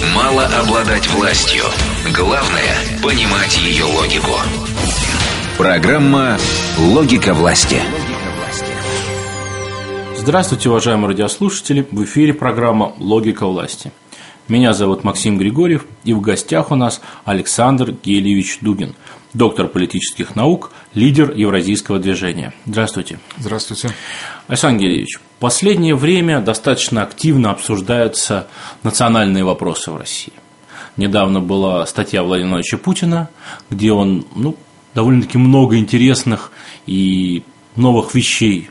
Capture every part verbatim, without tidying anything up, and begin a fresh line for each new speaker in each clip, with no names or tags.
Мало обладать властью. Главное – понимать ее логику. Программа «Логика власти».
Здравствуйте, уважаемые радиослушатели. В эфире программа «Логика власти». Меня зовут Максим Григорьев, и в гостях у нас Александр Гелиевич Дугин, доктор политических наук, лидер Евразийского движения. Здравствуйте.
Здравствуйте.
Александр Гелиевич, в последнее время достаточно активно обсуждаются национальные вопросы в России. Недавно была статья Владимира Владимировича Путина, где он ну, довольно-таки много интересных и новых вещей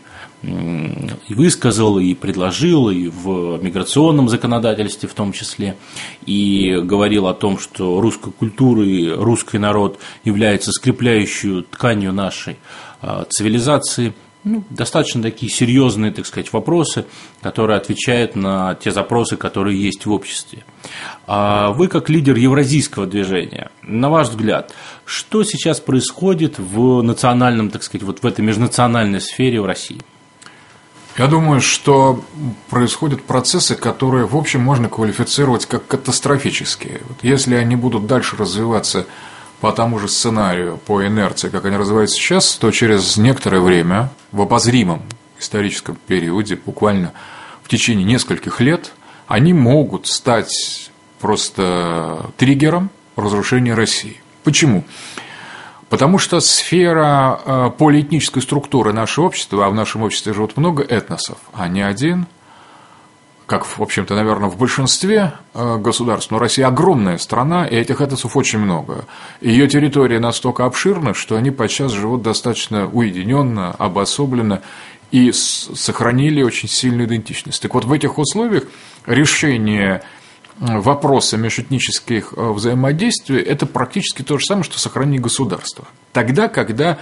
и высказал, и предложил, и в миграционном законодательстве в том числе, и говорил о том, что русская культура и русский народ является скрепляющей тканью нашей цивилизации. Ну, достаточно такие серьезные, так сказать, вопросы, которые отвечают на те запросы, которые есть в обществе. А вы, как лидер Евразийского движения, на ваш взгляд, что сейчас происходит в национальном, так сказать, вот в этой межнациональной сфере в России?
Я думаю, что происходят процессы, которые, в общем, можно квалифицировать как катастрофические. Вот если они будут дальше развиваться по тому же сценарию, по инерции, как они развиваются сейчас, то через некоторое время, в обозримом историческом периоде, буквально в течение нескольких лет, они могут стать просто триггером разрушения России. Почему? Потому что сфера полиэтнической структуры нашего общества, а в нашем обществе живут много этносов, а не один, как, в общем-то, наверное, в большинстве государств, но Россия огромная страна, и этих этносов очень много. Ее территория настолько обширна, что они подчас живут достаточно уединенно, обособленно и сохранили очень сильную идентичность. Так вот, в этих условиях решение вопросы межэтнических взаимодействий – это практически то же самое, что сохранение государства. Тогда, когда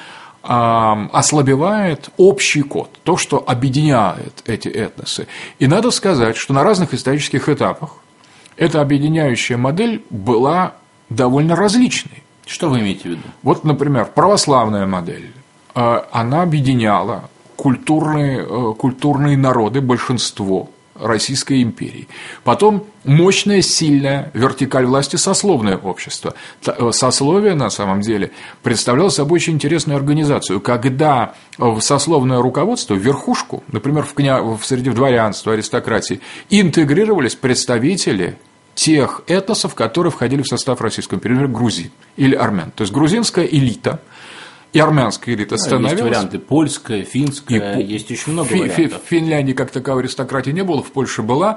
ослабевает общий код, то, что объединяет эти этносы. И надо сказать, что на разных исторических этапах эта объединяющая модель была довольно различной.
Что вы имеете в виду?
Вот, например, православная модель, она объединяла культурные, культурные народы, большинство Российской империи. Потом мощная, сильная вертикаль власти сословное общество. Сословие, на самом деле, представляло собой очень интересную организацию, когда в сословное руководство, в верхушку, например, в, кня... в среди дворянства, аристократии, интегрировались представители тех этносов, которые входили в состав Российской империи, например, грузин или армян. То есть грузинская элита и армянская элита становилась.
Есть варианты польская, финская, и есть еще много
Фи-
вариантов.
В Финляндии как таковой аристократии не было, в Польше была,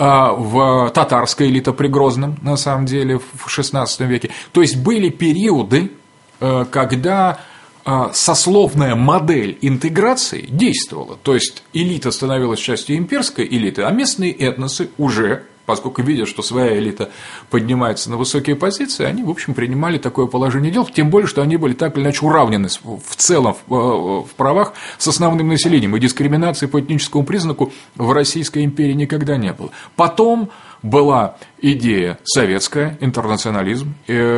в татарская элита при Грозном, на самом деле, в шестнадцатом веке. То есть были периоды, когда сословная модель интеграции действовала. То есть элита становилась частью имперской элиты, а местные этносы уже, поскольку видят, что своя элита поднимается на высокие позиции, они, в общем, принимали такое положение дел, тем более, что они были так или иначе уравнены в целом в правах с основным населением, и дискриминации по этническому признаку в Российской империи никогда не было. Потом была идея советская, интернационализм,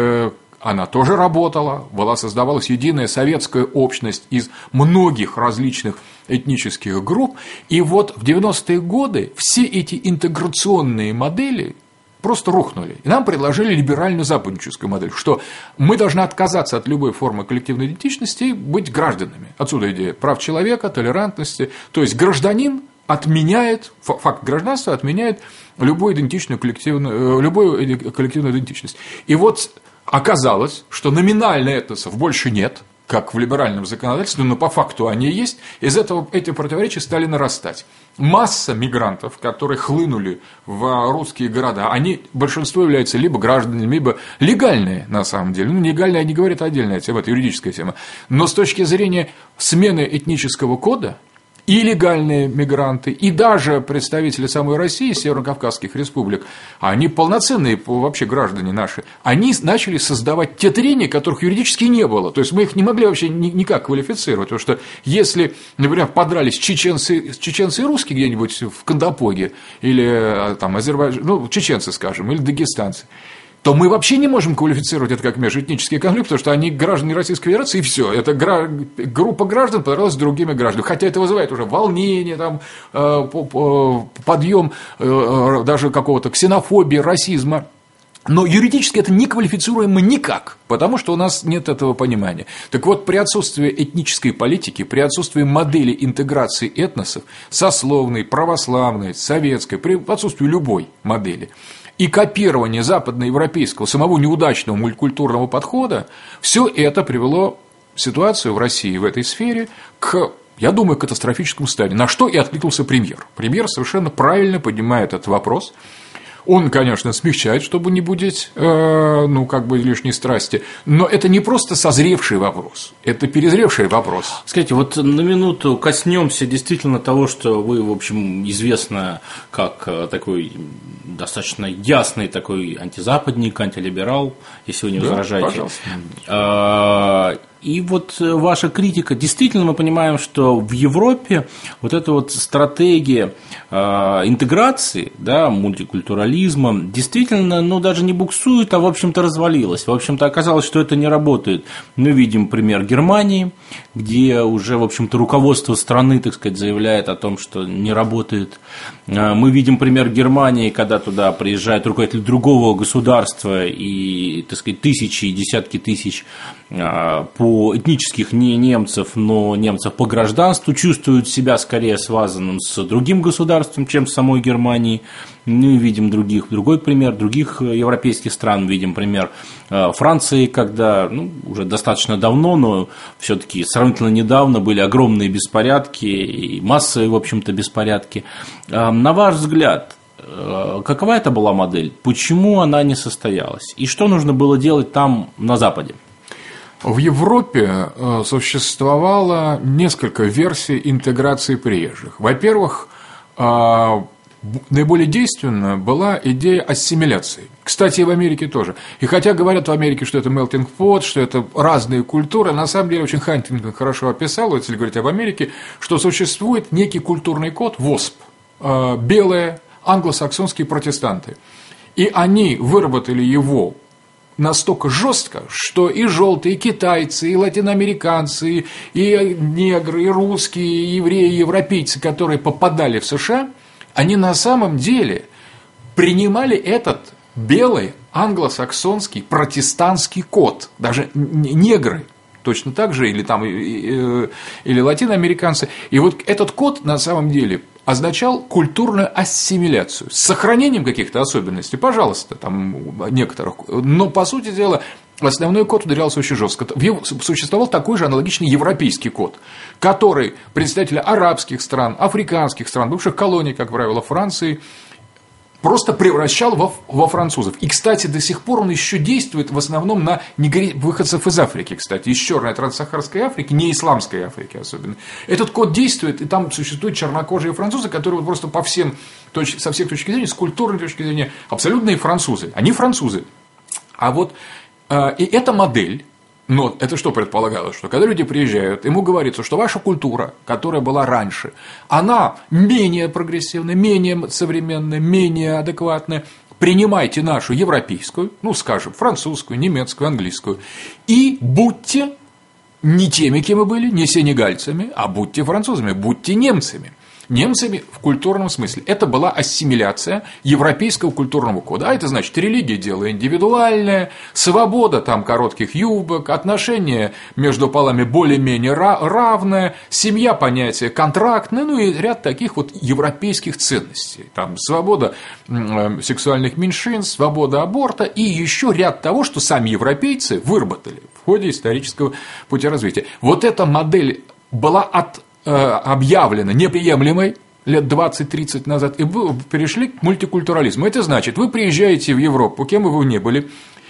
она тоже работала, была, создавалась единая советская общность из многих различных этнических групп, и вот в девяностые годы все эти интеграционные модели просто рухнули. И нам предложили либерально-западническую модель, что мы должны отказаться от любой формы коллективной идентичности и быть гражданами. Отсюда идея прав человека, толерантности. То есть гражданин отменяет, факт гражданства отменяет любую идентичную коллективную, любую коллективную идентичность. И вот оказалось, что номинально этносов больше нет, как в либеральном законодательстве, но по факту они есть, из этого эти противоречия стали нарастать. Масса мигрантов, которые хлынули в русские города, они, большинство являются либо гражданами, либо легальные, на самом деле. Ну, нелегальные, они говорят, отдельная тема, это юридическая тема. Но с точки зрения смены этнического кода, и легальные мигранты, и даже представители самой России, северокавказских республик, они полноценные вообще граждане наши, они начали создавать те трения, которых юридически не было. То есть мы их не могли вообще никак квалифицировать, потому что если, например, подрались чеченцы, чеченцы и русские где-нибудь в Кандапоге, или там Азербайджан, ну, чеченцы, скажем, или дагестанцы, то мы вообще не можем квалифицировать это как межэтнический конфликт, потому что они граждане Российской Федерации, и все. Это группа граждан подралась с другими гражданами. Хотя это вызывает уже волнение, там, подъем даже какого-то ксенофобии, расизма. Но юридически это не квалифицируемо никак, потому что у нас нет этого понимания. Так вот, при отсутствии этнической политики, при отсутствии модели интеграции этносов, сословной, православной, советской, при отсутствии любой модели, и копирование западноевропейского, самого неудачного мультикультурного подхода, все это привело ситуацию в России в этой сфере к, я думаю, катастрофическому состоянию. На что и откликнулся премьер. Премьер совершенно правильно поднимает этот вопрос. Он, конечно, смягчает, чтобы не будить, э, ну, как бы лишней страсти, но это не просто созревший вопрос, это перезревший вопрос.
Скажите, вот на минуту коснемся действительно того, что вы, в общем, известно как такой достаточно ясный такой антизападник, антилиберал, если вы не возражаете.
Да, пожалуйста.
И вот ваша критика, действительно мы понимаем, что в Европе вот эта вот стратегия интеграции, да, мультикультурализма действительно, ну, даже не буксует, а, в общем-то, развалилась. В общем-то, оказалось, что это не работает. Мы видим пример Германии, где уже, в общем-то, руководство страны, так сказать, заявляет о том, что не работает. Мы видим пример Германии, когда туда приезжает руководитель другого государства и, так сказать, тысячи и десятки тысяч по этнических не немцев, но немцев по гражданству чувствуют себя скорее связанным с другим государством, чем с самой Германией. Мы видим других, другой пример других европейских стран, видим пример Франции, когда, ну, уже достаточно давно, но все-таки сравнительно недавно были огромные беспорядки и массовые, в общем-то, беспорядки. На ваш взгляд, какова это была модель? Почему она не состоялась? И что нужно было делать там, на Западе?
В Европе существовало несколько версий интеграции приезжих. Во-первых, наиболее действенна была идея ассимиляции. Кстати, и в Америке тоже. И хотя говорят в Америке, что это melting pot, что это разные культуры, на самом деле очень Хантингтон хорошо описал, если говорить об Америке, что существует некий культурный код ВОСП, белые англосаксонские протестанты. И они выработали его настолько жестко, что и желтые, и китайцы, и латиноамериканцы, и негры, и русские, и евреи, и европейцы, которые попадали в США, они на самом деле принимали этот белый англосаксонский протестантский код, даже негры точно так же, или, там, или латиноамериканцы. И вот этот код на самом деле означал культурную ассимиляцию с сохранением каких-то особенностей, пожалуйста, там некоторых, но по сути дела основной код ударялся очень жестко. Существовал такой же аналогичный европейский код, который представители арабских стран, африканских стран, бывших колоний, как правило, Франции, просто превращал во, во французов. И, кстати, до сих пор он еще действует в основном на негри... выходцев из Африки, кстати, из черной транссахарской Африки, не исламской Африки особенно. Этот код действует, и там существуют чернокожие французы, которые просто по всем, точ... со всех точек зрения, с культурной точки зрения, абсолютные французы. Они французы. А вот э, и эта модель. Но это что предполагалось? Что когда люди приезжают, ему говорится, что ваша культура, которая была раньше, она менее прогрессивная, менее современная, менее адекватная. Принимайте нашу европейскую, ну, скажем, французскую, немецкую, английскую, и будьте не теми, кем вы были, не сенегальцами, а будьте французами, будьте немцами. Немцами в культурном смысле. Это была ассимиляция европейского культурного кода. А это значит, религия – дело индивидуальное, свобода там коротких юбок, отношения между полами более-менее равное, семья – понятие контрактное, ну и ряд таких вот европейских ценностей. Там свобода сексуальных меньшинств, свобода аборта и еще ряд того, что сами европейцы выработали в ходе исторического пути развития. Вот эта модель была от объявлена неприемлемой лет двадцать-тридцать назад, и вы перешли к мультикультурализму. Это значит, вы приезжаете в Европу, кем бы вы ни были,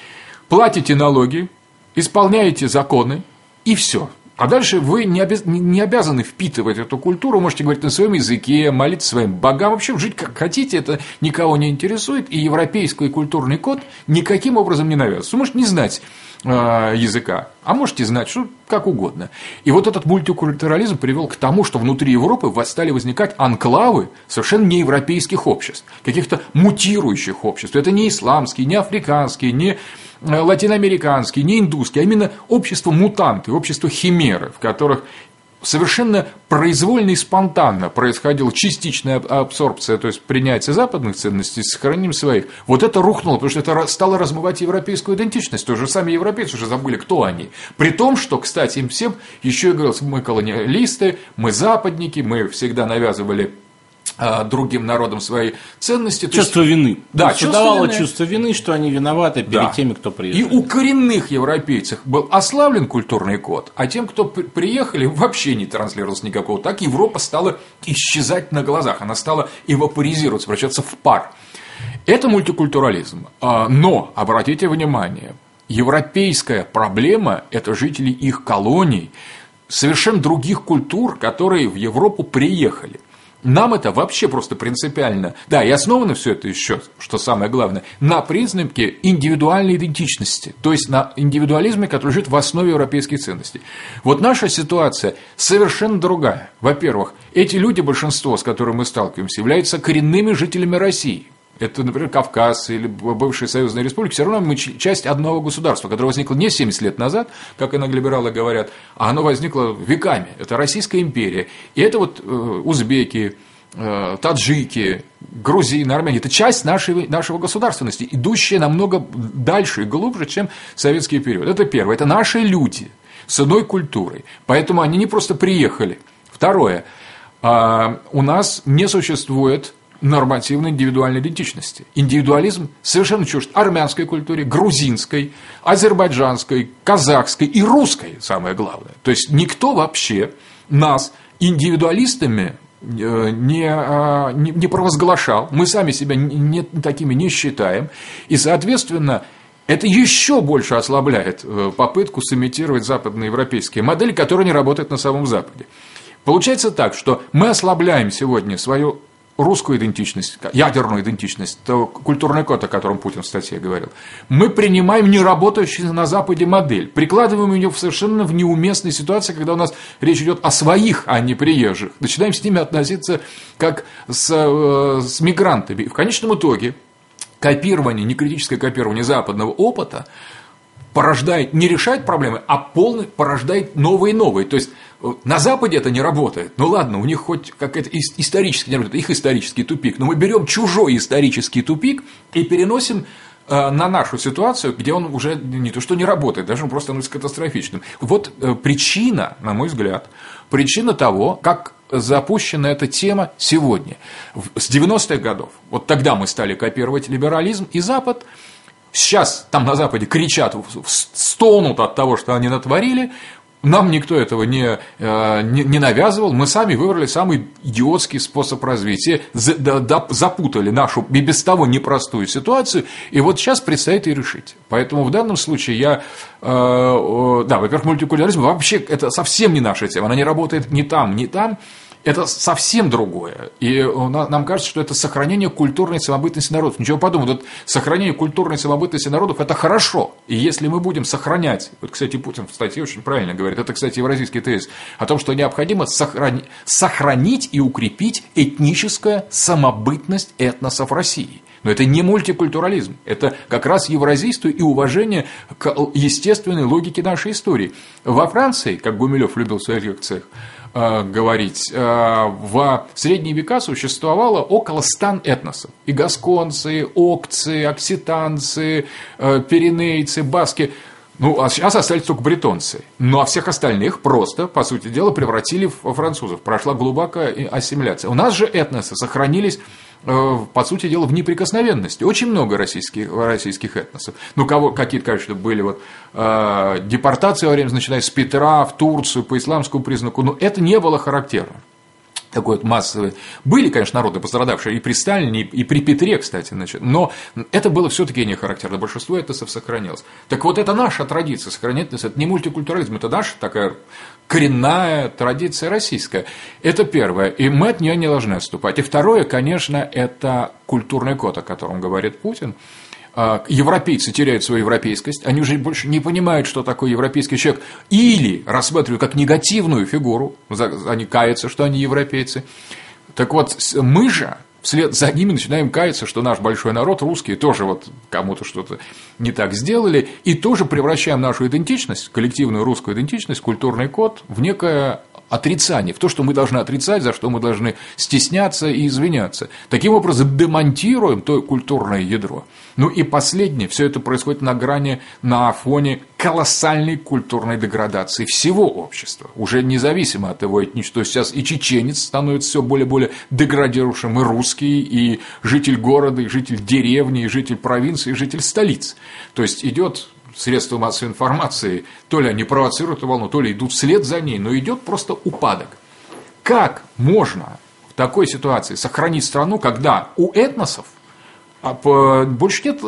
платите налоги, исполняете законы, и все. А дальше вы не, обяз... не обязаны впитывать эту культуру, можете говорить на своем языке, молиться своим богам, вообще жить как хотите, это никого не интересует, и европейский культурный код никаким образом не навязывается. Вы можете не знать э, языка, а можете знать, что как угодно. И вот этот мультикультурализм привел к тому, что внутри Европы стали возникать анклавы совершенно неевропейских обществ, каких-то мутирующих обществ. Это не исламские, не африканские, не латиноамериканские, не индусские, а именно общество мутанты, общество химеры, в которых совершенно произвольно и спонтанно происходила частичная абсорбция, то есть принятие западных ценностей с сохранением своих, вот это рухнуло, потому что это стало размывать европейскую идентичность. То же сами европейцы уже забыли, кто они. При том, что, кстати, им всем еще и говорилось, мы колониалисты, мы западники, мы всегда навязывали другим народам свои ценности.
Чувство есть, вины.
Да,
создавало чувство вины, что они виноваты перед да. теми, кто приехал.
И у коренных европейцев был ослаблен культурный код, а тем, кто приехали, вообще не транслировалось никакого. Так Европа стала исчезать на глазах, она стала эвапоризироваться, превращаться в пар. Это мультикультурализм. Но, обратите внимание, европейская проблема – это жители их колоний, совершенно других культур, которые в Европу приехали. Нам это вообще просто принципиально. Да, и основано все это еще, что самое главное, на признаке индивидуальной идентичности, то есть на индивидуализме, который лежит в основе европейских ценностей. Вот наша ситуация совершенно другая. Во-первых, эти люди, большинство, с которыми мы сталкиваемся, являются коренными жителями России. Это, например, Кавказ или бывшие союзные республики, все равно мы часть одного государства, которое возникло не семьдесят лет назад, как иногда либералы говорят, а оно возникло веками. Это Российская империя. И это вот узбеки, таджики, грузины, армяне. Это часть нашей, нашего государственности, идущая намного дальше и глубже, чем советский период. Это первое. Это наши люди с иной культурой. Поэтому они не просто приехали. Второе. У нас не существует нормативной индивидуальной идентичности. Индивидуализм совершенно чужд армянской культуре, грузинской, азербайджанской, казахской и русской, самое главное. То есть никто вообще нас индивидуалистами не, не, не провозглашал, мы сами себя не, такими не считаем, и, соответственно, это еще больше ослабляет попытку сымитировать западноевропейские модели, которые не работают на самом Западе. Получается так, что мы ослабляем сегодня свою русскую идентичность, ядерную идентичность, то культурный код, о котором Путин в статье говорил, мы принимаем неработающую на Западе модель, прикладываем ее в совершенно в неуместной ситуации, когда у нас речь идет о своих, а не приезжих. Начинаем с ними относиться как с, с мигрантами. И в конечном итоге копирование, некритическое копирование западного опыта порождает, не решает проблемы, а полный порождает новые и новые. То есть на Западе это не работает. Ну ладно, у них хоть как-то исторически не работает, их исторический тупик. Но мы берем чужой исторический тупик и переносим на нашу ситуацию, где он уже не то что не работает, даже он просто становится катастрофичным. Вот причина, на мой взгляд, причина того, как запущена эта тема сегодня. С девяностых годов, вот тогда мы стали копировать либерализм и Запад. Сейчас там на Западе кричат, стонут от того, что они натворили. Нам никто этого не, не, не навязывал, мы сами выбрали самый идиотский способ развития, запутали нашу и без того непростую ситуацию, и вот сейчас предстоит ее решить. Поэтому в данном случае я, да, во-первых, мультикультурализм вообще это совсем не наша тема, она не работает ни там, ни там. Это совсем другое. И нам кажется, что это сохранение культурной самобытности народов. Ничего подобного. Вот сохранение культурной самобытности народов – это хорошо. И если мы будем сохранять, вот, кстати, Путин в статье очень правильно говорит, это, кстати, евразийский тезис, о том, что необходимо сохранить, сохранить и укрепить этническую самобытность этносов России. Но это не мультикультурализм, это как раз евразийство и уважение к естественной логике нашей истории. Во Франции, как Гумилёв любил в своих лекциях говорить, в средние века существовало около ста этносов. И гасконцы, окцы, окситанцы, пиренейцы, баски. Ну, а сейчас остались только бретонцы. Ну, а всех остальных просто, по сути дела, превратили в французов. Прошла глубокая ассимиляция. У нас же этносы сохранились, по сути дела, в неприкосновенности. Очень много российских, российских этносов. Ну, кого, какие-то, конечно, были вот, э, депортации во время, начиная с Петра в Турцию по исламскому признаку, но это не было характерно. Такой вот массовый. Были, конечно, народы пострадавшие и при Сталине, и при Петре, кстати, значит, но это было все-таки не характерно. Большинство этносов сохранилось. Так вот, это наша традиция сохранять, это не мультикультурализм, это наша такая коренная традиция российская. Это первое. И мы от нее не должны отступать. И второе, конечно, это культурный код, о котором говорит Путин. Европейцы теряют свою европейскость, они уже больше не понимают, что такое европейский человек, или рассматривают как негативную фигуру, они каются, что они европейцы. Так вот, мы же вслед за ними начинаем каяться, что наш большой народ, русские, тоже вот кому-то что-то не так сделали, и тоже превращаем нашу идентичность, коллективную русскую идентичность, культурный код, в некое отрицание, в то, что мы должны отрицать, за что мы должны стесняться и извиняться. Таким образом, демонтируем то культурное ядро. Ну и последнее, все это происходит на грани, на фоне колоссальной культурной деградации всего общества, уже независимо от его этничества. То есть сейчас и чеченец становится все более и более деградировавшим, и русский, и житель города, и житель деревни, и житель провинции, и житель столицы. То есть идет средства массовой информации, то ли они провоцируют эту волну, то ли идут вслед за ней, но идет просто упадок. Как можно в такой ситуации сохранить страну, когда у этносов больше нет,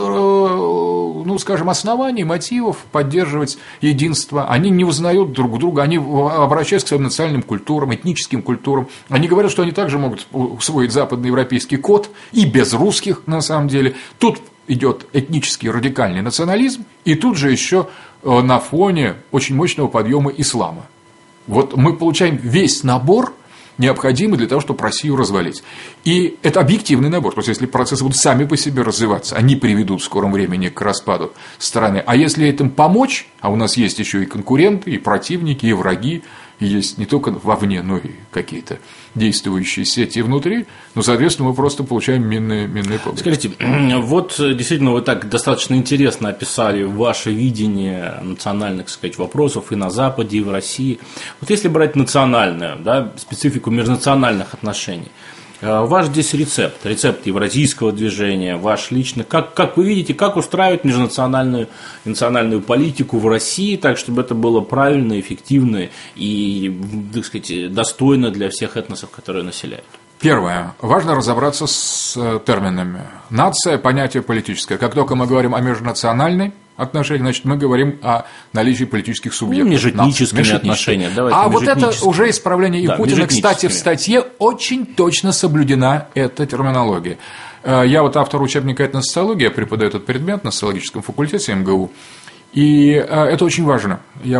ну, скажем, оснований, мотивов поддерживать единство, они не узнают друг друга, они обращаются к своим национальным культурам, этническим культурам, они говорят, что они также могут усвоить западноевропейский код и без русских, на самом деле. Тут идет этнический радикальный национализм, и тут же еще на фоне очень мощного подъема ислама. Вот мы получаем весь набор, необходимый для того, чтобы Россию развалить. И это объективный набор. То есть, если процессы будут сами по себе развиваться, они приведут в скором времени к распаду страны. А если этим помочь, а у нас есть еще и конкуренты, и противники, и враги, и есть не только вовне, но и какие-то действующие сети внутри, ну, соответственно, мы просто получаем минные, минные полы.
Скажите, вот действительно вы так достаточно интересно описали ваше видение национальных, так сказать, вопросов и на Западе, и в России. Вот если брать национальную, да, специфику межнациональных отношений, ваш здесь рецепт, рецепт евразийского движения, ваш личный, как, как вы видите, как устраивать межнациональную национальную политику в России, так, чтобы это было правильно, эффективно и, так сказать, достойно для всех этносов, которые населяют?
Первое. Важно разобраться с терминами. Нация – понятие политическое. Как только мы говорим о межнациональной отношениях, значит, мы говорим о наличии политических субъектов.
Ну, межэтническими отношения. Давайте,
а вот это уже исправление и
да,
Путина, кстати, в статье очень точно соблюдена эта терминология. Я вот автор учебника «Этносоциология», я преподаю этот предмет на социологическом факультете эм гэ у. И это очень важно.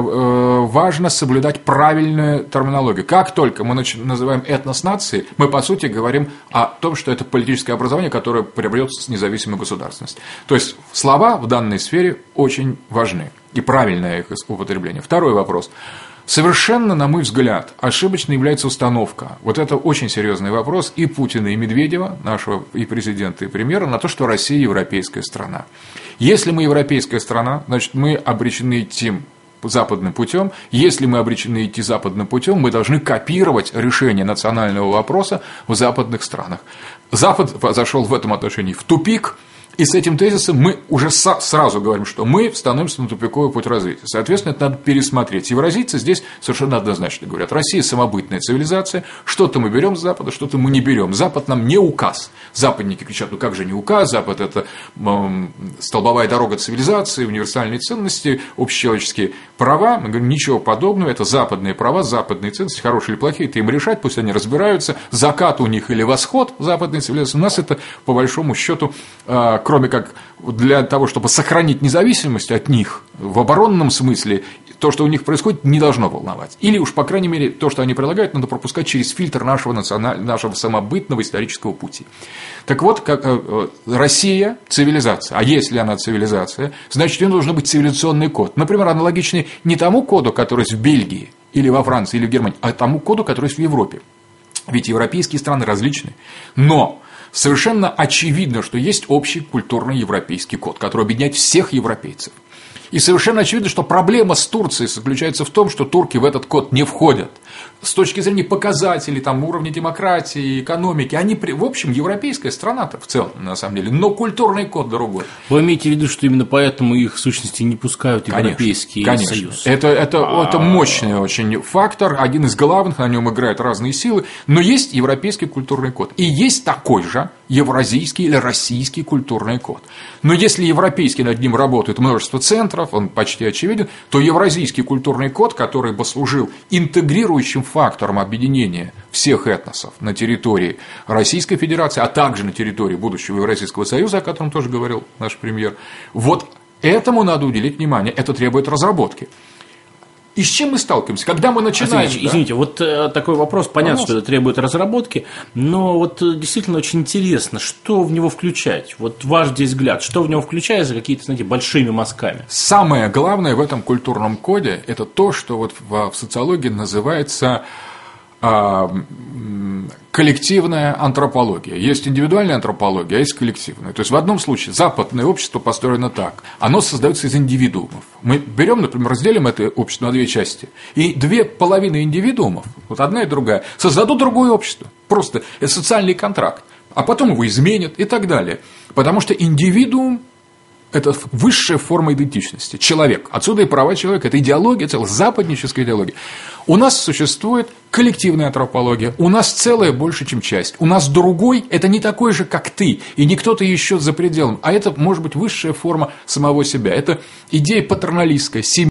Важно соблюдать правильную терминологию. Как только мы называем этнос нации, мы, по сути, говорим о том, что это политическое образование, которое приобретет независимую государственность. То есть слова в данной сфере очень важны. И правильное их употребление. Второй вопрос. Совершенно, на мой взгляд, ошибочной является установка. Вот это очень серьезный вопрос и Путина, и Медведева, нашего и президента, и премьера, на то, что Россия европейская страна. Если мы европейская страна, значит, мы обречены идти западным путем. Если мы обречены идти западным путем, мы должны копировать решение национального вопроса в западных странах. Запад зашел в этом отношении в тупик. И с этим тезисом мы уже сразу говорим, что мы становимся на тупиковый путь развития. Соответственно, это надо пересмотреть. Евразийцы здесь совершенно однозначно говорят: Россия самобытная цивилизация, что-то мы берем с Запада, что-то мы не берем. Запад нам не указ. Западники кричат: ну как же не указ, Запад – это столбовая дорога цивилизации, универсальные ценности, общечеловеческие права. Мы говорим: ничего подобного, это западные права, западные ценности, хорошие или плохие, это им решать, пусть они разбираются, закат у них или восход западной цивилизации. У нас это, по большому счету, кроме как для того, чтобы сохранить независимость от них, в оборонном смысле, то, что у них происходит, не должно волновать. Или уж, по крайней мере, то, что они предлагают, надо пропускать через фильтр нашего, националь... нашего самобытного исторического пути. Так вот, как Россия – цивилизация. А если она цивилизация, значит, у нее должен быть цивилизационный код. Например, аналогичный не тому коду, который есть в Бельгии, или во Франции, или в Германии, а тому коду, который есть в Европе. Ведь европейские страны различны. Но совершенно очевидно, что есть общий культурный европейский код, который объединяет всех европейцев. И совершенно очевидно, что проблема с Турцией заключается в том, что турки в этот код не входят. С точки зрения показателей, там, уровня демократии, экономики, они, в общем, европейская страна-то в целом, на самом деле, но культурный код другой.
Вы имеете в виду, что именно поэтому их, в сущности, не пускают в Европейский
конечно,
Союз?
Это, это, это мощный очень фактор, один из главных, на нем играют разные силы, но есть европейский культурный код. И есть такой же евразийский или российский культурный код. Но если европейский над ним работает множество центров, он почти очевиден, то евразийский культурный код, который бы служил интегрирующим фактором объединения всех этносов на территории Российской Федерации, а также на территории будущего Евразийского Союза, о котором тоже говорил наш премьер, вот этому надо уделить внимание, это требует разработки. И с чем мы сталкиваемся? Когда мы начинаем…
Извините,
да?
извините, вот э, такой вопрос, понятно, Пожалуйста. Что это требует разработки, но вот э, действительно очень интересно, что в него включать? Вот ваш здесь взгляд, что в него включать за какие-то, знаете, большими мазками?
Самое главное в этом культурном коде – это то, что вот в, в социологии называется коллективная антропология. Есть индивидуальная антропология, а есть коллективная. То есть в одном случае западное общество построено так. Оно создается из индивидуумов. Мы берем, например, разделим это общество на две части. И две половины индивидуумов, вот одна и другая, создадут другое общество. Просто это социальный контракт. А потом его изменят и так далее. Потому что индивидуум – это высшая форма идентичности. Человек. Отсюда и права человека. Это идеология, целая западническая идеология. У нас существует коллективная антропология. У нас целая больше, чем часть. У нас другой – это не такой же, как ты. И не кто-то еще за пределом. А это, может быть, высшая форма самого себя. Это идея патерналистская, семья.